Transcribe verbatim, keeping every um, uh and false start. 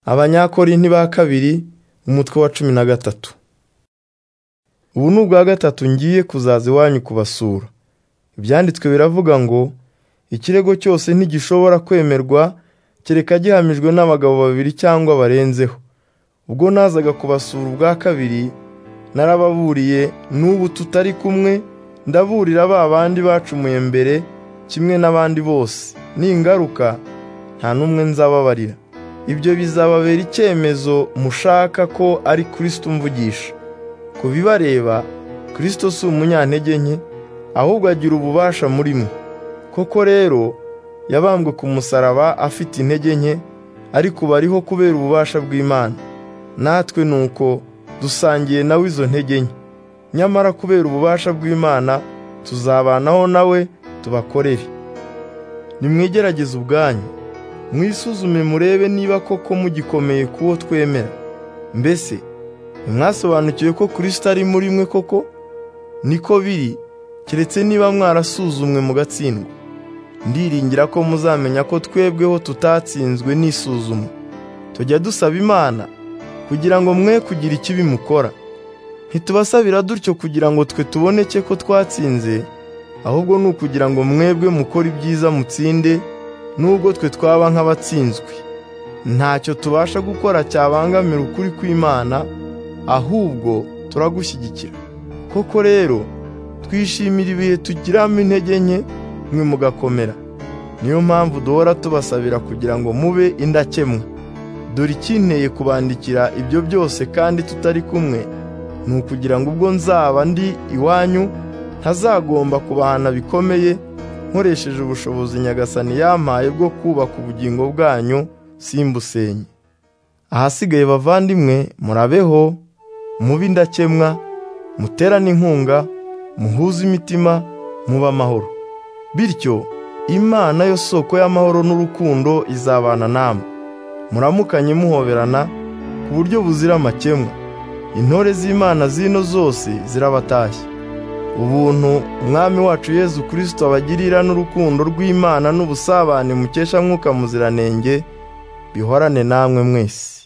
Abanyakorinti ba kabiri umutwe wa cumi na gatatu. Ubu ni ubwa gatatu ngiye kuzaza iwanyu kubasura. Ibyanditswe biravuga ngo ikirego cyose ntigishobora kwemerwa kereka gihamijwe n'abagabo babiri cyangwa barenzeho. Ubwo nazaga kubasura ubwa kabiri narababuriye, n'ubu tutari kumwe ndaburira ba bandi bacumuye mbere kimwe n'abandi bose, ningaruka nta n'umwe nzababarira. Ibyo bizababera icyemezo mushaka ko ari Kristo mvugisha. Ku bibareba, Kristo si umunyantege nke, ahubwo agira ububasha muri mwe. Koko rero yabambwe ku musaraba afite intege nke, ariko bariho kubera ububasha bw'Imana. Natwe nuko dusangiye nawe izo ntege nke. Nyamara kubera ububasha bw'Imana tuzabanaho nawe tubakorere. Nimwigerageze ubwanyu, mwisuzume murebe niba koko mugikomeye kuwo twemera. Mbese ntimwasobanukiwe ko Kristo ari muri mwe koko? Niko biri, keretse niba mwarasuzumwe mugatsindwa. Ndiringira ko muzamenya ko twebweho tutatsinzwe n'isuzumwa. Tujya dusaba Imana kugira ngo mwe kugira ikibi mukora. Ntitubasabira dutyo kugira ngo twe tuboneke ko twatsinze, ahubwo ni ukugira ngo mwebwe mukora ibyiza mutsinde, nubwo twe twaba nk'abatsinzwe. Ntacyo tubasha gukora cyabangamira ukuri kw'Imana, ahubwo turagushyigikira. Koko rero twishimira ibihe tugiramo intege nke, mwe mugakomera. Niyo mpamvu duhora tubasabira kugira ngo mube indakemwa. Dore ikinteye kubandikira ibyo byose kandi tutari kumwe, ni ukugira ngo ubwo nzaba ndi iwanyu ntazagomba kubahana bikomeye, nkoresheje ubushobozi Nyagasani yampaye bwo kubaka ubugingo bwanyu simbusenye. Ahasigaye bavandimwe, murabeho, mube indakemwa, muterane inkunga, muhuze imitima, mube amahoro. Bityo Imana yo soko y'amahoro n'urukundo izabana namwe. Muramukanye muhoberana ku buryo buzira amakemwa. Intore z'Imana zino zose zirabatashye. Ubuntu Umwami wacu Yezu Kristo abagirira n'urukundo rw'Imana n'ubusabane mukesha Mwuka Muziranenge bihorane namwe mwese.